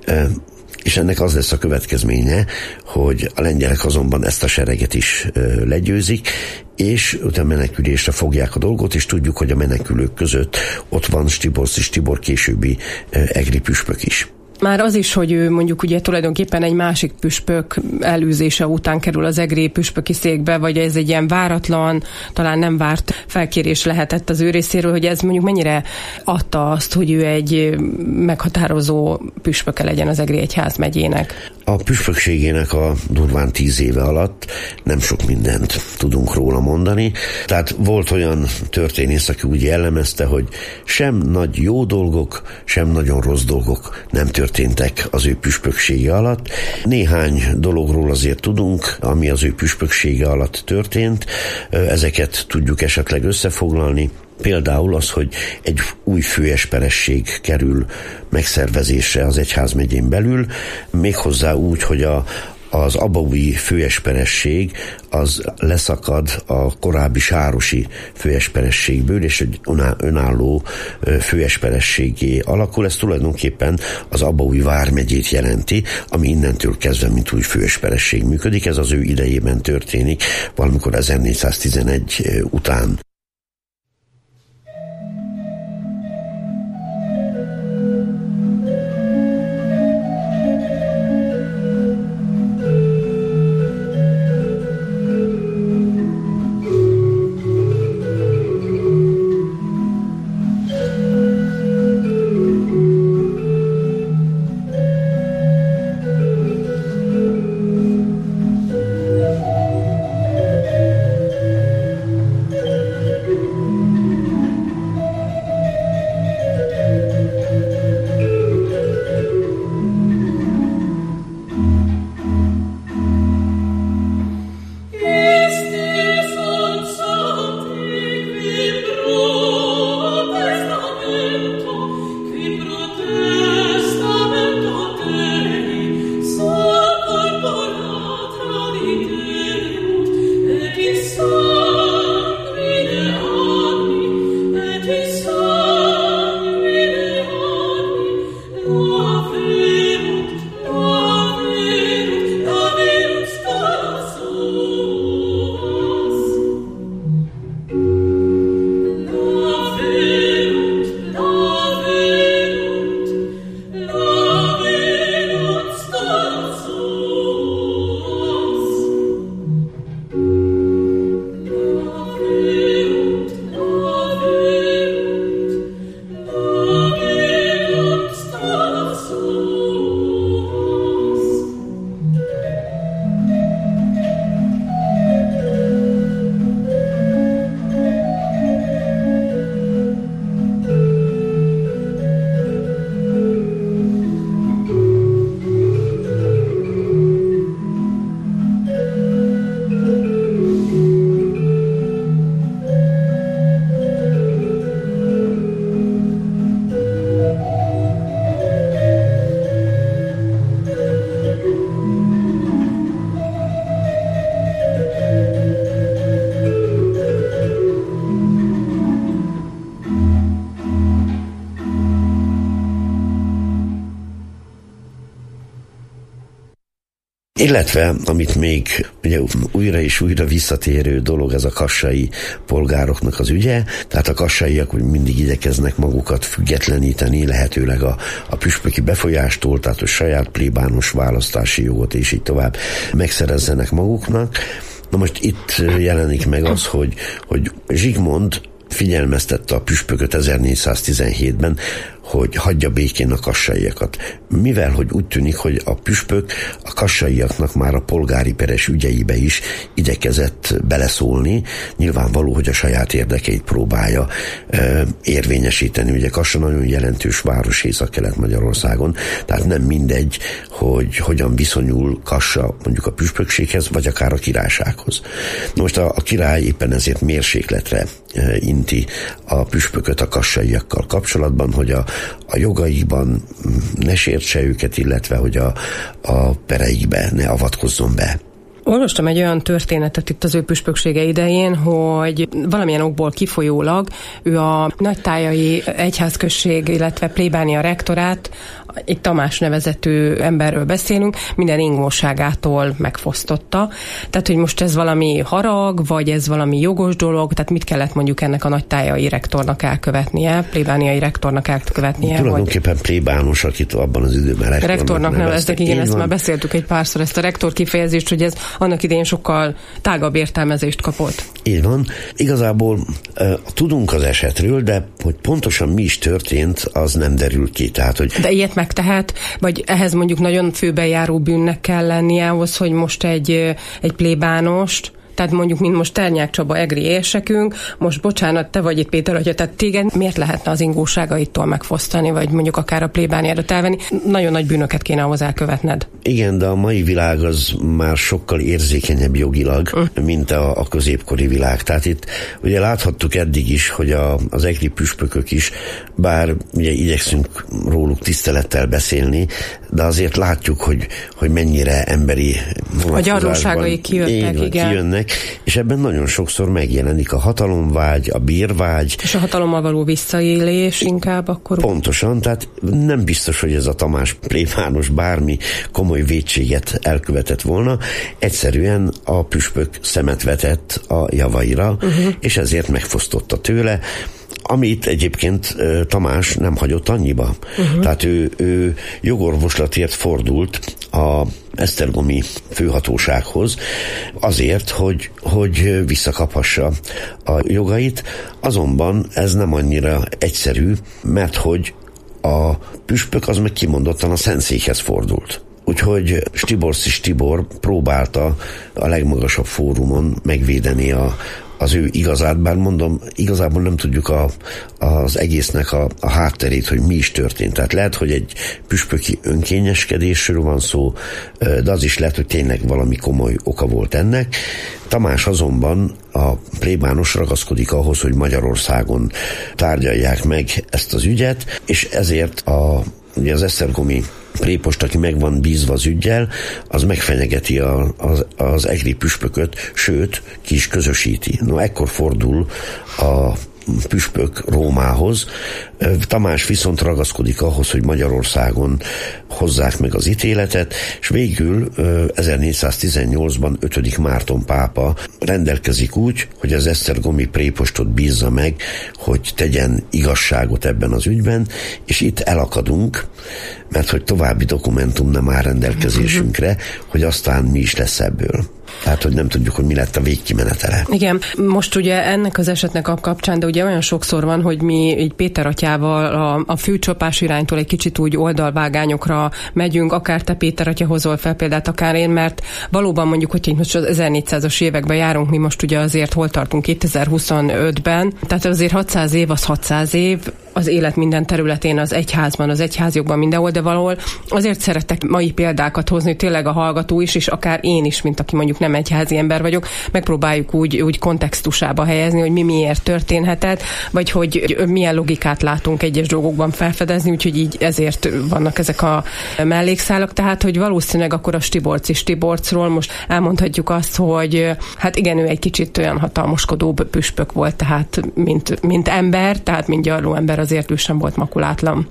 és ennek az lesz a következménye, hogy a lengyelek azonban ezt a sereget is ö, legyőzik, és utána menekülésre fogják a dolgot, és tudjuk, hogy a menekülők között ott van Stiborczis Tibor későbbi ö, egri püspök is. Már az is, hogy ő mondjuk ugye tulajdonképpen egy másik püspök elűzése után kerül az egri püspöki székbe, vagy ez egy ilyen váratlan, talán nem várt felkérés lehetett az ő részéről, hogy ez mondjuk mennyire adta azt, hogy ő egy meghatározó püspöke legyen az egri egyházmegyének? A püspökségének a durván tíz éve alatt nem sok mindent tudunk róla mondani. Tehát volt olyan történész, aki úgy jellemezte, hogy sem nagy jó dolgok, sem nagyon rossz dolgok nem történtek az ő püspöksége alatt. Néhány dologról azért tudunk, ami az ő püspöksége alatt történt. Ezeket tudjuk esetleg összefoglalni. Például az, hogy egy új főesperesség kerül megszervezésre az egyházmegyén belül, méghozzá úgy, hogy a az abaúji főesperesség az leszakad a korábbi sárosi főesperességből, és egy önálló főesperességé alakul. Ez tulajdonképpen az abaúji vármegyét jelenti, ami innentől kezdve mint új főesperesség működik. Ez az ő idejében történik, valamikor ezernégyszáztizenegy után. Illetve, amit még ugye újra és újra visszatérő dolog, ez a kassai polgároknak az ügye, tehát a kassaiak mindig igyekeznek magukat függetleníteni, lehetőleg a, a püspöki befolyástól, tehát hogy saját plébános választási jogot és így tovább megszerezzenek maguknak. Na most itt jelenik meg az, hogy, hogy Zsigmond figyelmeztette a püspököt ezernégyszáztizenhétben, hogy hagyja békén a kassaiakat. Mivel, hogy úgy tűnik, hogy a püspök a kassaiaknak már a polgári peres ügyeibe is igyekezett beleszólni, nyilvánvaló, hogy a saját érdekeit próbálja e, érvényesíteni. Ugye Kassa nagyon jelentős város Észak-Kelet-Magyarországon, tehát nem mindegy, hogy hogyan viszonyul Kassa mondjuk a püspökséghez, vagy akár a királysághoz. Most a, a király éppen ezért mérsékletre e, inti a püspököt a kassaiakkal kapcsolatban, hogy a a jogaikban ne sértse őket, illetve hogy a, a pereikbe ne avatkozzon be. Olvastam egy olyan történetet itt az ő püspöksége idején, hogy valamilyen okból kifolyólag ő a nagytájai egyházközség, illetve plébánia rektorát egy Tamás nevezetű emberről beszélünk, minden ingóságától megfosztotta. Tehát, hogy most ez valami harag, vagy ez valami jogos dolog, tehát mit kellett mondjuk ennek a nagytájai rektornak elkövetnie, plébániai rektornak elkövetnie? Tulajdonképpen vagy... plébános, akit abban az időben rektornak, rektornak neveztek, igen, ezt már beszéltük egy párszor, ezt a rektor kifejezést, hogy ez annak idején sokkal tágabb értelmezést kapott. Így van. Igazából uh, tudunk az esetről, de hogy pontosan mi is történt, az nem derül ki. Tehát, hogy... De ilyet megtehet, vagy ehhez mondjuk nagyon főbejáró bűnnek kell lennie ahhoz, hogy most egy, egy plébánost, tehát mondjuk, mint most Ternyák Csaba egri érsekünk, most bocsánat, te vagy itt Péter atya, tehát téged miért lehetne az ingóságaitól megfosztani, vagy mondjuk akár a plébániádat elvenni? Nagyon nagy bűnöket kéne ahhoz elkövetned. Igen, de a mai világ az már sokkal érzékenyebb jogilag, uh. mint a, a középkori világ. Tehát itt ugye láthattuk eddig is, hogy a, az egri püspökök is, bár ugye igyekszünk róluk tisztelettel beszélni, de azért látjuk, hogy, hogy mennyire emberi a gyarlóságai kijöttek, igen. igen. kijönnek, és ebben nagyon sokszor megjelenik a hatalomvágy, a bírvágy. És a hatalommal való visszaélés inkább akkor? Pontosan, tehát nem biztos, hogy ez a Tamás plébános bármi komoly vétséget elkövetett volna. Egyszerűen a püspök szemet vetett a javaira, uh-huh. és ezért megfosztotta tőle, amit egyébként Tamás nem hagyott annyiba. Uh-huh. Tehát ő, ő jogorvoslatért fordult a esztergomi főhatósághoz azért, hogy, hogy visszakaphassa a jogait, azonban ez nem annyira egyszerű, mert hogy a püspök az meg kimondottan a Szentszékhez fordult. Úgyhogy Stiborczis Tibor próbálta a legmagasabb fórumon megvédeni a az ő igazát, bár mondom, igazából nem tudjuk a, az egésznek a, a hátterét, hogy mi is történt. Tehát lehet, hogy egy püspöki önkényeskedésről van szó, de az is lehet, hogy tényleg valami komoly oka volt ennek. Tamás azonban, a plébános ragaszkodik ahhoz, hogy Magyarországon tárgyalják meg ezt az ügyet, és ezért a, ugye az esztergomi prépost, aki meg van bízva az üggyel, az megfenyegeti a, az, az egri püspököt, sőt, ki is közösíti. No, ekkor fordul a püspök Rómához. Tamás viszont ragaszkodik ahhoz, hogy Magyarországon hozzák meg az ítéletet, és végül ezernégyszáztizennyolcban ötödik Márton pápa rendelkezik úgy, hogy az esztergomi prépostot bízza meg, hogy tegyen igazságot ebben az ügyben, és itt elakadunk, mert hogy további dokumentum nem áll rendelkezésünkre, hogy aztán mi is lesz ebből. Tehát, hogy nem tudjuk, hogy mi lett a végkimenetele. Igen, most ugye ennek az esetnek a kapcsán, de ugye olyan sokszor van, hogy mi így Péter atyával a, a főcsapás iránytól egy kicsit úgy oldalvágányokra megyünk, akár te Péter atya hozol fel példát, akár én, mert valóban mondjuk, hogy most az ezernégyszázas években járunk, mi most ugye azért hol tartunk kétezer-huszonötben, tehát azért hatszáz év az hatszáz év, az élet minden területén, az egyházban, az egyházjogban, mindenhol, de valahol azért szeretek mai példákat hozni, hogy tényleg a hallgató is, és akár én is, mint aki mondjuk nem egyházi ember vagyok, megpróbáljuk úgy, úgy kontextusába helyezni, hogy mi miért történhetett, vagy hogy milyen logikát látunk egyes dolgokban felfedezni, úgyhogy így ezért vannak ezek a mellékszálak, tehát, hogy valószínűleg akkor a Stiborczis Tiborcról most elmondhatjuk azt, hogy hát igen, ő egy kicsit olyan hatalmoskodó püspök volt, tehát mint, mint ember, tehát mint gyarló ember, azért ő sem volt makulátlan.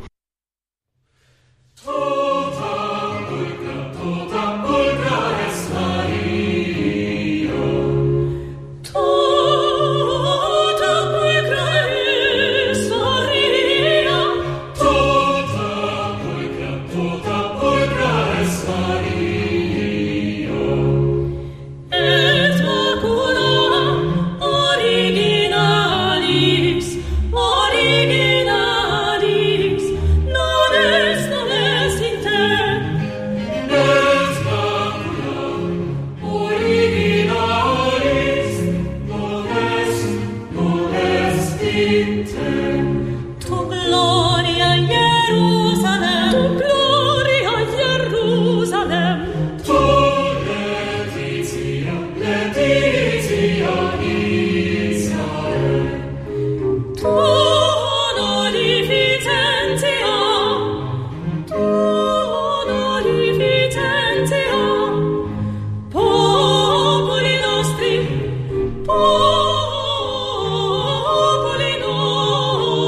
Populi nostri, populi nostri.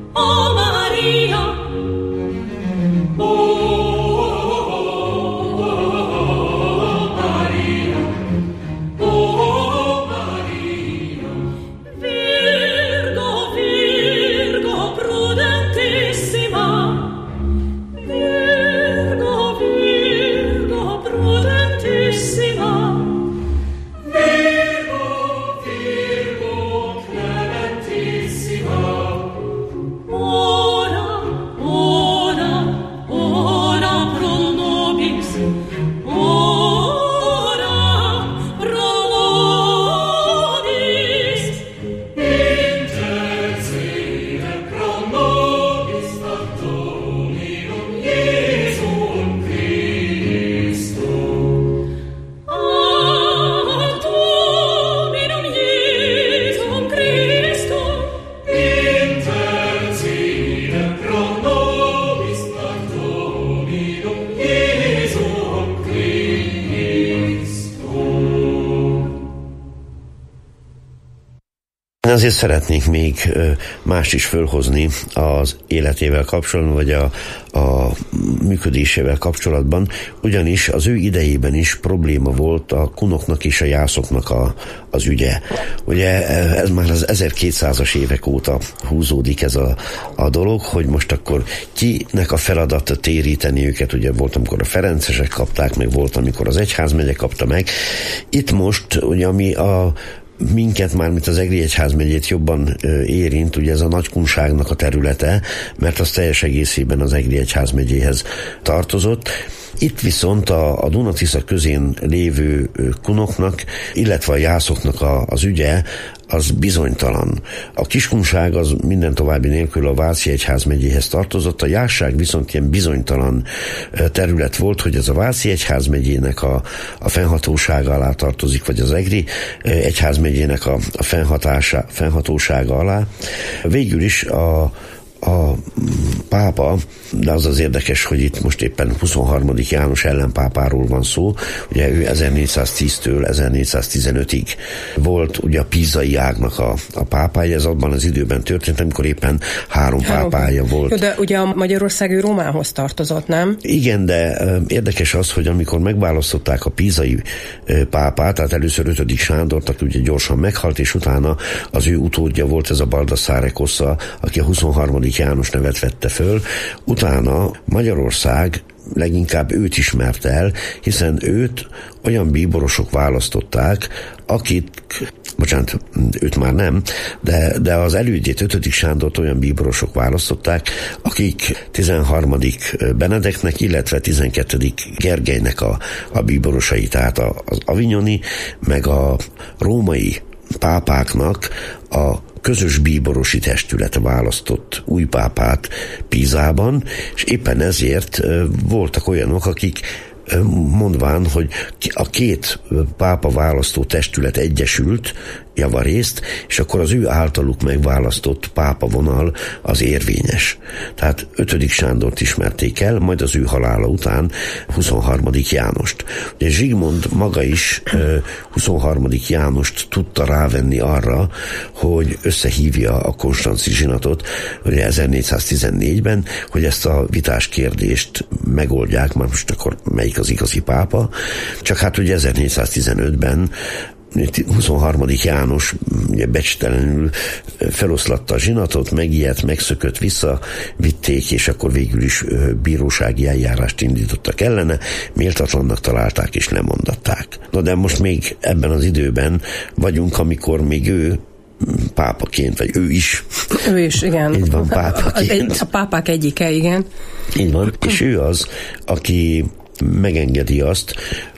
Azért szeretnék még mást is fölhozni az életével kapcsolatban, vagy a, a működésével kapcsolatban, ugyanis az ő idejében is probléma volt a kunoknak és a jászoknak a, az ügye. Ugye ez már az ezerkétszázas évek óta húzódik ez a, a dolog, hogy most akkor kinek a feladata téríteni őket, ugye volt, amikor a ferencesek kapták, meg volt, amikor az egyházmegye kapta meg. Itt most, ugye ami a minket már, mint az Egri egyházmegyét jobban érint, ugye ez a nagykunságnak a területe, mert az teljes egészében az Egri egyházmegyéhez tartozott. Itt viszont a, a Duna-Tisza közén lévő kunoknak, illetve a jászoknak a, az ügye, az bizonytalan. A kiskunság az minden további nélkül a Váci egyházmegyéhez tartozott, a jásság viszont ilyen bizonytalan terület volt, hogy ez a Váci egyházmegyének a, a fennhatósága alá tartozik, vagy az Egri egyházmegyének a, a fennhatósága alá. Végül is a a pápa, de az az érdekes, hogy itt most éppen huszonharmadik János ellenpápáról van szó, ugye ő ezernégyszáztíztől ezernégyszáztizenötig volt ugye a pízai ágnak a, a pápája, ez abban az időben történt, amikor éppen három, három pápája volt. Jó, de ugye a Magyarország ő Rómához tartozott, nem? Igen, de érdekes az, hogy amikor megválasztották a pízai pápát, tehát először ötödik Sándort, aki ugye gyorsan meghalt, és utána az ő utódja volt ez a Baldassare Cossa, aki a huszonharmadik János nevet vette föl. Utána Magyarország leginkább őt ismert el, hiszen őt olyan bíborosok választották, akik, bocsánat, őt már nem, de, de az elődjét, ötödik Sándort olyan bíborosok választották, akik tizenharmadik Benedeknek, illetve tizenkettedik Gergelynek a, a bíborosai, tehát az avignoni, meg a római pápáknak a közös bíborosi testület választott új pápát Pízában, és éppen ezért voltak olyanok, akik mondván, hogy a két pápa választó testület egyesült javarészt, és akkor az ő általuk megválasztott pápa vonal az érvényes. Tehát ötödik Sándort ismerték el, majd az ő halála után huszonharmadik Jánost. Ugye Zsigmond maga is huszonharmadik Jánost tudta rávenni arra, hogy összehívja a konstanzi zsinatot ugye ezernégyszáztizennégyben, hogy ezt a vitás kérdést megoldják, már most akkor melyik az igazi pápa. Csak hát ugye ezernégyszáztizenötben huszonharmadik János ugye becstelenül feloszlatta a zsinatot, megijedt, megszökött, visszavitték, és akkor végül is bírósági eljárást indítottak ellene, méltatlannak találták és lemondatták. Na de most még ebben az időben vagyunk, amikor még ő pápaként, vagy ő is. Ő is, igen. Így van, pápaként. A pápák egyike, igen. Így van, és ő az, aki megengedi azt,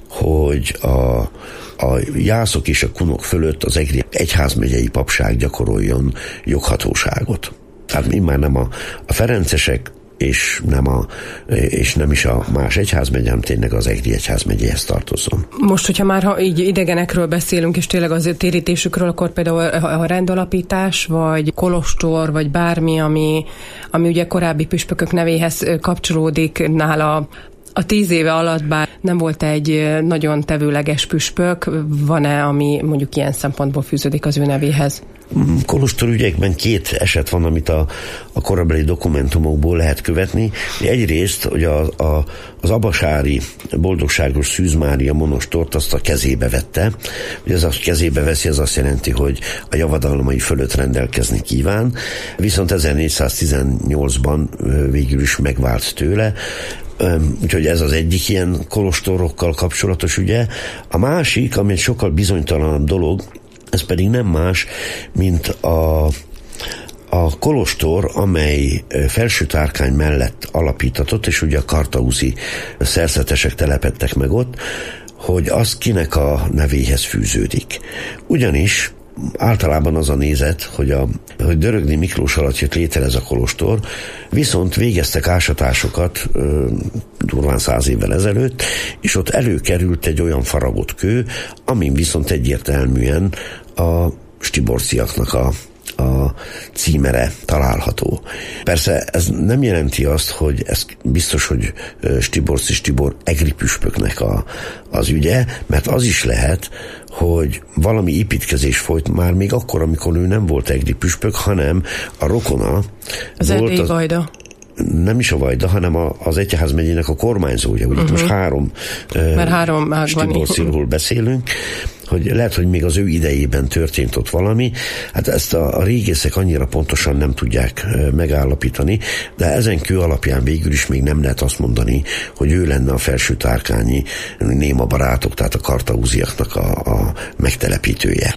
hogy a a jászok és a kunok fölött az Egri egyházmegyei papság gyakoroljon joghatóságot. Tehát immár nem a, a ferencesek, és nem, a, és nem is a más egyházmegye, hanem tényleg az Egri egyházmegyéhez tartozom. Most, hogyha már ha így idegenekről beszélünk, és tényleg az térítésükről, akkor például a rendalapítás, vagy kolostor, vagy bármi, ami, ami ugye korábbi püspökök nevéhez kapcsolódik, nála a tíz éve alatt, bár nem volt egy nagyon tevőleges püspök, van-e, ami mondjuk ilyen szempontból fűződik az ő nevéhez? kolostor ügyekben két eset van, amit a, a korabeli dokumentumokból lehet követni. Egyrészt, hogy a, a, az abasári boldogságos Szűz Mária monostort azt a kezébe vette. Ugye ez a kezébe veszi, az azt jelenti, hogy a javadalmai fölött rendelkezni kíván. Viszont ezernégyszáztizennyolcban végül is megvált tőle. Úgyhogy ez az egyik ilyen kolostorokkal kapcsolatos ügye. A másik, ami egy sokkal bizonytalanabb dolog, ez pedig nem más, mint a, a kolostor, amely Felső-Tárkány mellett alapítatott, és ugye a kartauzi szerzetesek telepedtek meg ott, hogy az kinek a nevéhez fűződik. Ugyanis általában az a nézet, hogy, a, hogy Dörögni Miklós alatt jött létre ez a kolostor, viszont végeztek ásatásokat ö, durván száz évvel ezelőtt, és ott előkerült egy olyan faragott kő, amin viszont egyértelműen a stiborciaknak a a címere található. Persze ez nem jelenti azt, hogy ez biztos, hogy Stiborci Stibor egri püspöknek a, az ügye, mert az is lehet, hogy valami építkezés folyt már még akkor, amikor ő nem volt egri püspök, hanem a rokona az volt az... Vajda. Nem is a Vajda, hanem a, az egyházmegyének a kormányzója. Ugye uh-huh. most három, három Stiborciról beszélünk, hogy lehet, hogy még az ő idejében történt ott valami. Hát ezt a, a régészek annyira pontosan nem tudják megállapítani, de ezen kő alapján végül is még nem lehet azt mondani, hogy ő lenne a Felső-Tárkányi néma barátok, tehát a kartauziaknak a, a megtelepítője.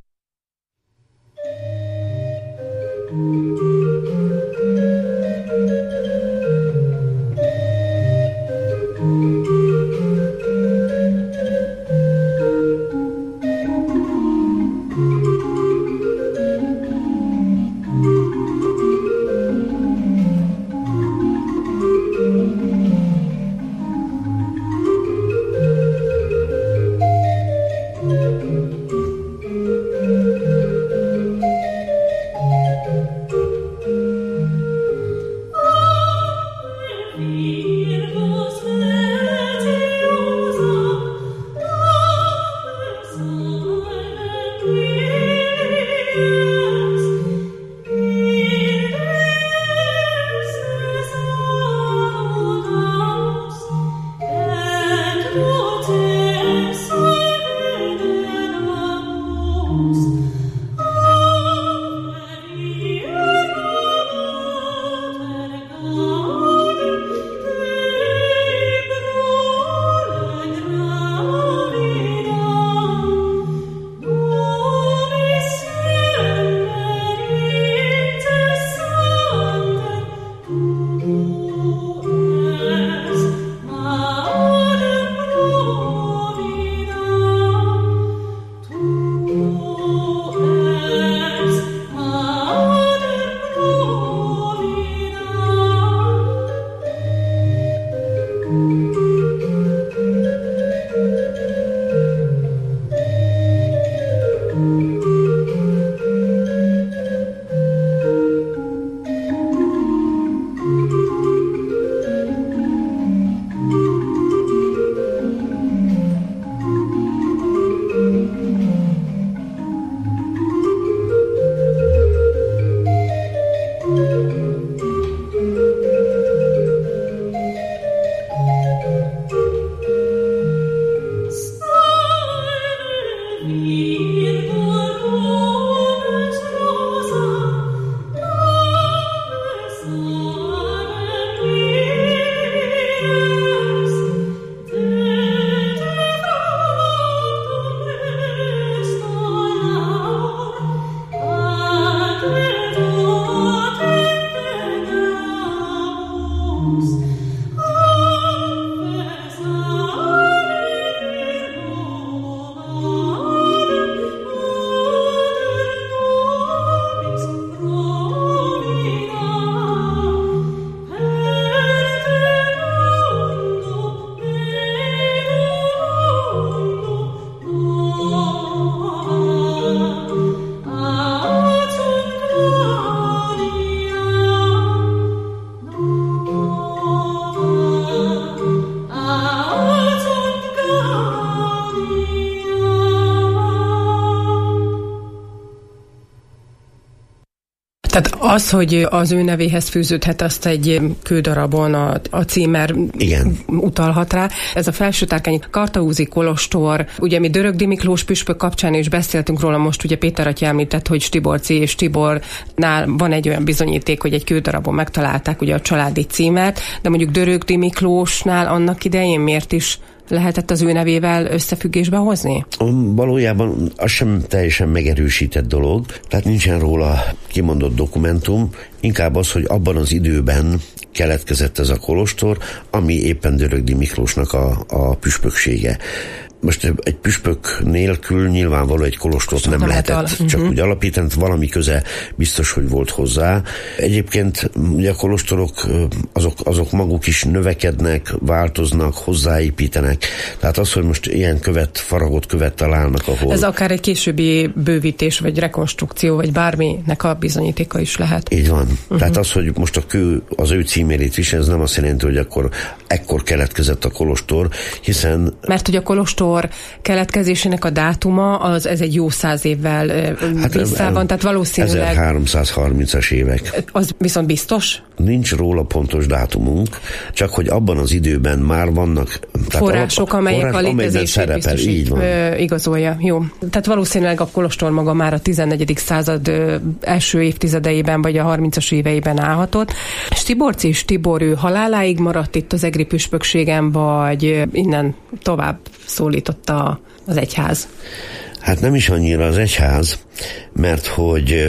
Tehát az, hogy az ő nevéhez fűződhet, azt egy kődarabon a, a címer Igen. utalhat rá. Ez a Felsőtárkányi Kartaúzi kolostor, ugye mi Dörögdi Miklós püspök kapcsán is beszéltünk róla, most ugye Péter atya említett, hogy Stiborci és Tibornál van egy olyan bizonyíték, hogy egy kődarabon megtalálták ugye a családi címert, de mondjuk Dörögdi Miklósnál annak idején miért is lehetett az ő nevével összefüggésbe hozni? Valójában az sem teljesen megerősített dolog, tehát nincsen róla kimondott dokumentum, inkább az, hogy abban az időben keletkezett ez a kolostor, ami éppen Dörögdi Miklósnak a, a püspöksége. Most egy püspök nélkül nyilvánvaló egy kolostort nem lehetett al- csak uh-huh. úgy alapítani, valami köze biztos, hogy volt hozzá. Egyébként ugye a kolostorok azok, azok maguk is növekednek, változnak, hozzáépítenek. Tehát az, hogy most ilyen követ, faragott követ találnak, ahol... Ez akár egy későbbi bővítés, vagy rekonstrukció, vagy bárminek a bizonyítéka is lehet. Így van. Uh-huh. Tehát az, hogy most a kő az ő címérét visel, ez nem azt jelenti, hogy akkor ekkor keletkezett a kolostor, hiszen... Mert hogy a kolostor keletkezésének a dátuma, az ez egy jó száz évvel hát vissza van, tehát valószínűleg... ezerháromszázharmincas évek. Az viszont biztos? Nincs róla pontos dátumunk, csak hogy abban az időben már vannak... Források, alap, amelyek forrás, a létezését biztos így van. igazolja. Jó. Tehát valószínűleg a kolostor maga már a tizennegyedik század első évtizedeiben, vagy a harmincas éveiben állhatott. És Tiborci és Tibor, ő haláláig maradt itt az egri püspökségen, vagy innen tovább szólította az egyház? Hát nem is annyira az egyház, mert hogy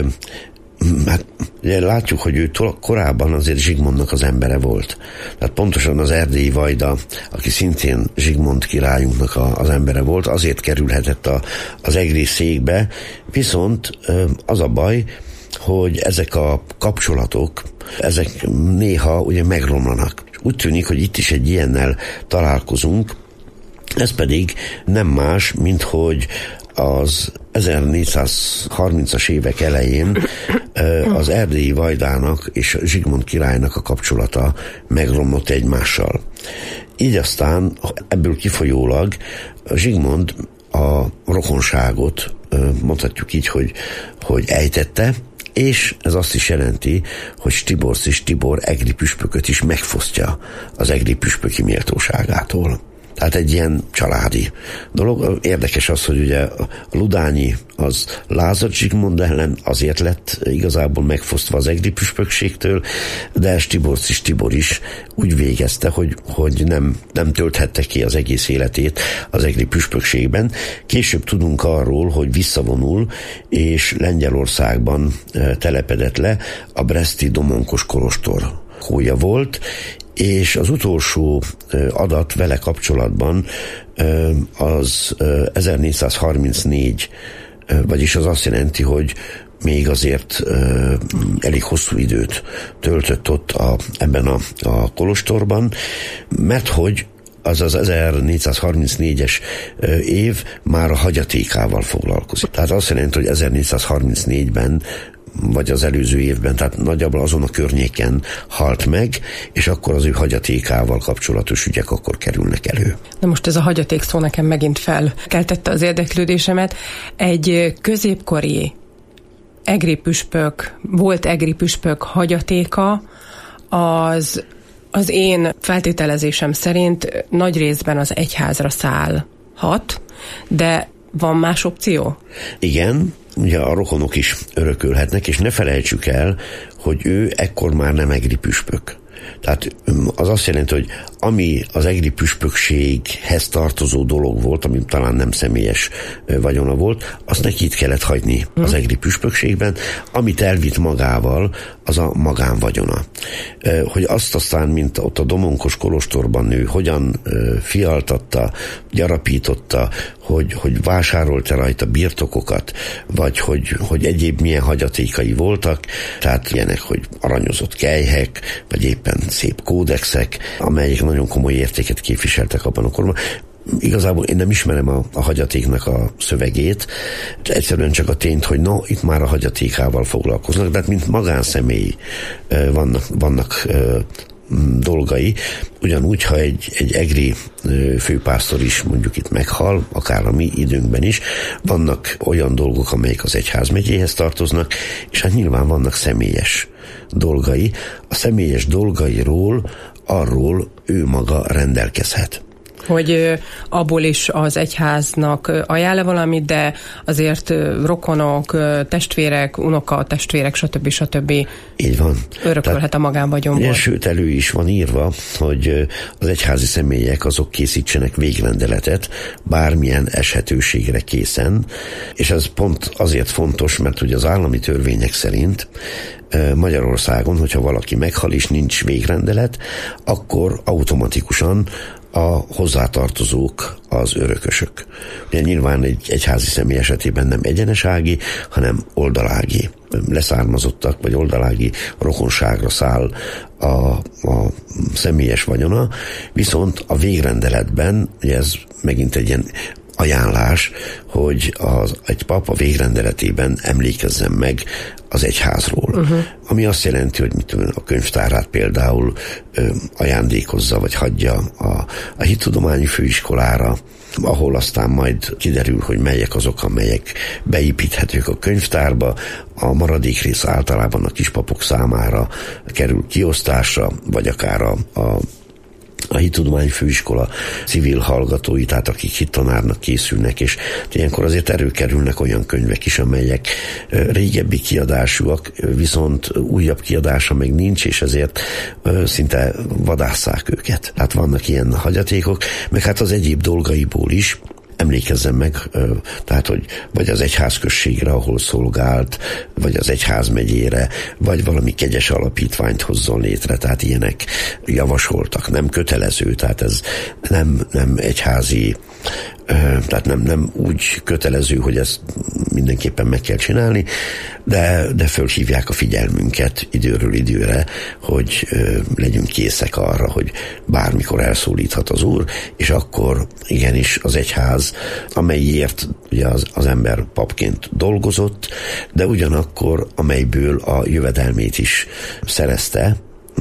hát látjuk, hogy ő korábban azért Zsigmondnak az embere volt. Tehát pontosan az erdélyi vajda, aki szintén Zsigmond királyunknak a, az embere volt, azért kerülhetett a, az egri székbe, viszont az a baj, hogy ezek a kapcsolatok, ezek néha ugye megromlanak. Úgy tűnik, hogy itt is egy ilyennel találkozunk, ez pedig nem más, mint hogy az ezernégyszázharmincas évek elején az erdélyi vajdának és Zsigmond királynak a kapcsolata megromlott egymással. Így aztán ebből kifolyólag Zsigmond a rokonságot, mondhatjuk így, hogy, hogy ejtette, és ez azt is jelenti, hogy Stiborc és Tibor egri püspököt is megfosztja az egri püspöki méltóságától. Tehát egy ilyen családi dolog. Érdekes az, hogy ugye a Ludányi az Lázár Zsigmond ellen azért lett igazából megfosztva az egri püspökségtől, de Stiborc és Tibor is úgy végezte, hogy, hogy nem, nem tölthette ki az egész életét az egri püspökségben. Később tudunk arról, hogy visszavonul, és Lengyelországban telepedett le, a breszti Domonkos kolostor kója volt, és az utolsó adat vele kapcsolatban az ezernégyszázharmincnégy, vagyis az azt jelenti, hogy még azért elég hosszú időt töltött ott a, ebben a, a kolostorban, mert hogy az az ezernégyszázharmincnégyes év már a hagyatékával foglalkozik. Tehát azt jelenti, hogy ezernégyszázharmincnégyben vagy az előző évben, tehát nagyjából azon a környéken halt meg, és akkor az ő hagyatékával kapcsolatos ügyek akkor kerülnek elő. Na most ez a hagyaték szó nekem megint felkeltette az érdeklődésemet. Egy középkori egri püspök, volt egri püspök hagyatéka, az az én feltételezésem szerint nagy részben az egyházra szállhat, de van más opció? Igen, ugye a rokonok is örökölhetnek, és ne felejtsük el, hogy ő ekkor már nem egri püspök. Tehát az azt jelenti, hogy ami az egri püspökséghez tartozó dolog volt, ami talán nem személyes vagyona volt, azt neki itt kellett hagyni az egri püspökségben, amit elvitt magával, az a magánvagyona. Hogy azt aztán, mint ott a Domonkos kolostorban nő, hogyan fialtatta, gyarapította, hogy, hogy vásárolta rajta birtokokat, vagy hogy, hogy egyéb milyen hagyatékai voltak, tehát ilyenek, hogy aranyozott kelyhek, vagy éppen szép kódexek, amelyek nagyon komoly értéket képviseltek abban a korban. Igazából én nem ismerem a, a hagyatéknak a szövegét, egyszerűen csak a tényt, hogy no, itt már a hagyatékával foglalkoznak, de hát mint magánszemély vannak, vannak dolgai, ugyanúgy, ha egy, egy egri főpásztor is mondjuk itt meghal, akár a mi időnkben is, vannak olyan dolgok, amelyek az egyházmegyéhez tartoznak, és hát nyilván vannak személyes dolgai. A személyes dolgairól, arról ő maga rendelkezhet. Hogy abból is az egyháznak ajánl valamit, de azért rokonok, testvérek, unoka, testvérek, stb. stb. Így van. Örökölhet a magánvagyonból. Sőt, elő is van írva, hogy az egyházi személyek azok készítsenek végrendeletet bármilyen eshetőségre készen, és ez pont azért fontos, mert ugye az állami törvények szerint Magyarországon, hogyha valaki meghal és nincs végrendelet, akkor automatikusan a hozzátartozók az örökösök. Ugye nyilván egy egyházi személy esetében nem egyenesági, hanem oldalági leszármazottak, vagy oldalági rokonságra száll a, a személyes vagyona, viszont a végrendeletben, ugye ez megint egy ilyen ajánlás, hogy az, egy pap a végrendeletében emlékezzen meg az egyházról. Uh-huh. Ami azt jelenti, hogy mit tudom, a könyvtárát például ö, ajándékozza, vagy hagyja a, a hittudományi főiskolára, ahol aztán majd kiderül, hogy melyek azok, amelyek beépíthetők a könyvtárba. A maradék rész általában a kispapok számára kerül kiosztásra, vagy akár a, a a hittudományi főiskola civil hallgatói, tehát akik hittanárnak készülnek, és ilyenkor azért előkerülnek olyan könyvek is, amelyek régebbi kiadásúak, viszont újabb kiadása meg nincs, és ezért szinte vadásszák őket. Hát vannak ilyen hagyatékok, meg hát az egyéb dolgaiból is emlékezzen meg, tehát, hogy vagy az egyházközségre, ahol szolgált, vagy az egyházmegyére, vagy valami kegyes alapítványt hozzon létre, tehát ilyenek javasoltak. Nem kötelező, tehát ez nem, nem egyházi, tehát nem, nem úgy kötelező, hogy ezt mindenképpen meg kell csinálni, de, de fölhívják a figyelmünket időről időre, hogy legyünk készek arra, hogy bármikor elszólíthat az Úr, és akkor igenis az egyház, amelyért ugye az, az ember papként dolgozott, de ugyanakkor amelyből a jövedelmét is szerezte,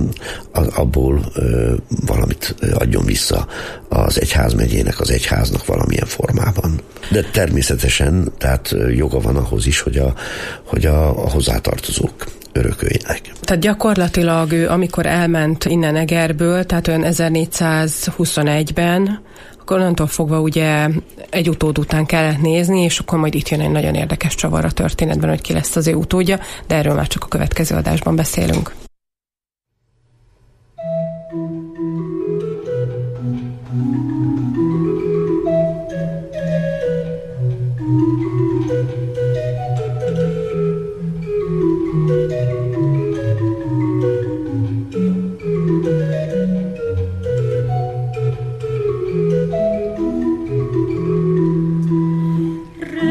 abból ö, valamit adjon vissza az egyházmegyének, az egyháznak valamilyen formában. De természetesen, tehát joga van ahhoz is, hogy a, hogy a, a hozzátartozók örököljenek. Tehát gyakorlatilag ő, amikor elment innen Egerből, tehát olyan ezernégyszázhuszonegyben, akkor onnantól fogva ugye egy utód után kellett nézni, és akkor majd itt jön egy nagyon érdekes csavar a történetben, hogy ki lesz az ő utódja, de erről már csak a következő adásban beszélünk.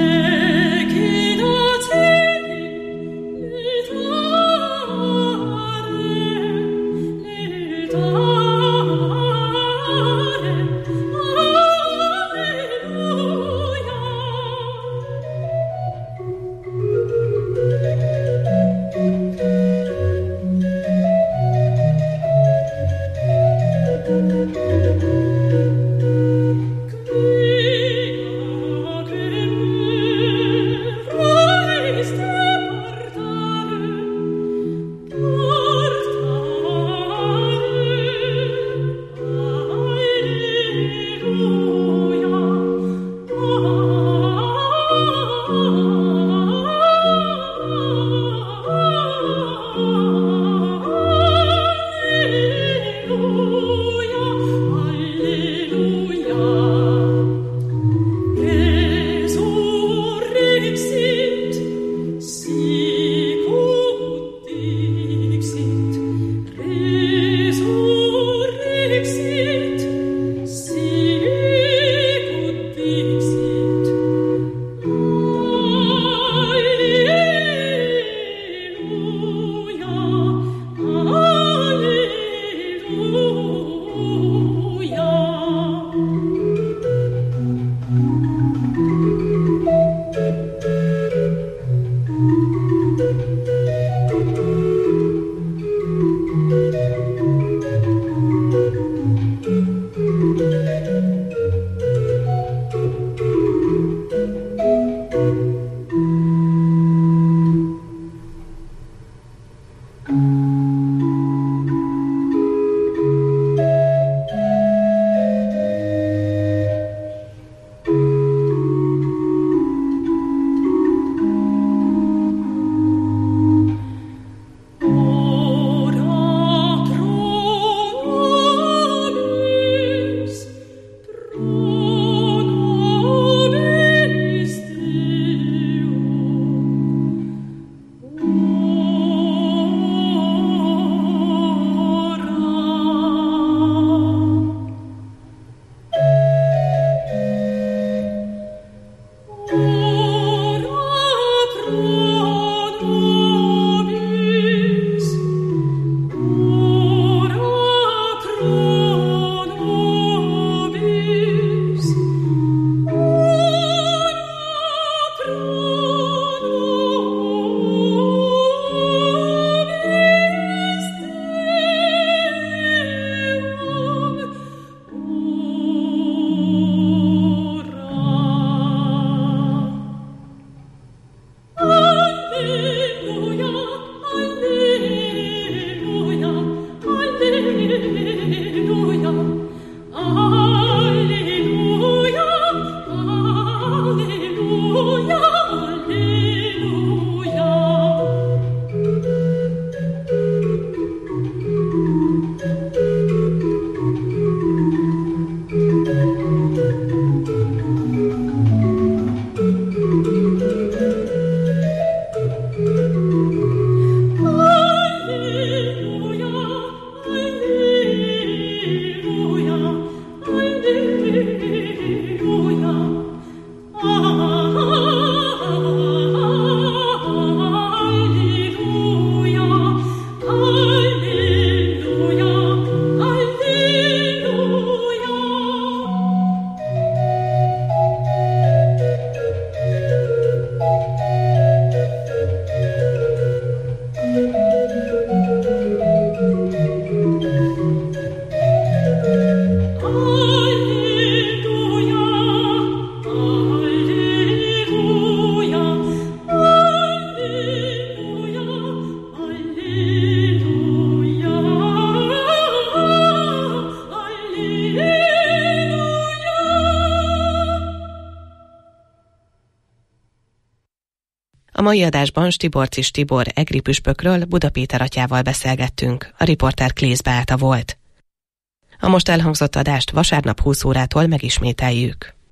Regina Celi, mai adásban Stiborcis Tibor egri püspökről Buda Péter atyával beszélgettünk, a riporter Klész Beáta volt. A most elhangzott adást vasárnap húsz órától megismételjük.